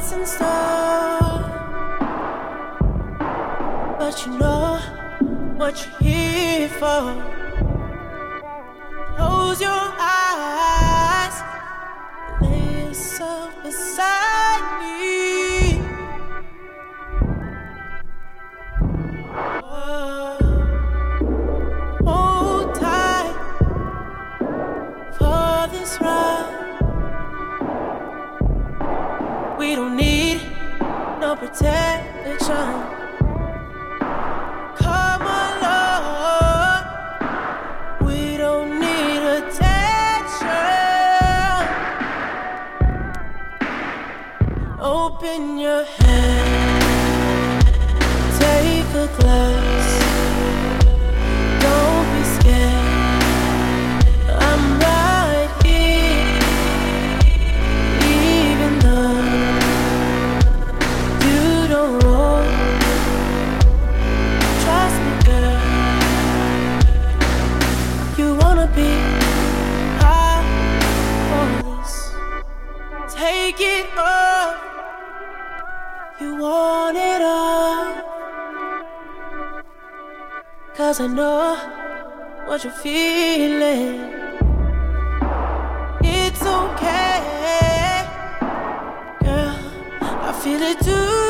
what's in store, but you know what you're here for. Close your eyes, lay yourself beside me. Hold tight for this ride. We don't need no protection. Come along, we don't need attention. Open your hand, take a glass. Don't be scared, I'm right here. Even though you don't know, trust me, girl. You wanna be high for this. Take it off. You want it all. 'Cause I know what you're feeling. It's okay, girl, I feel it too.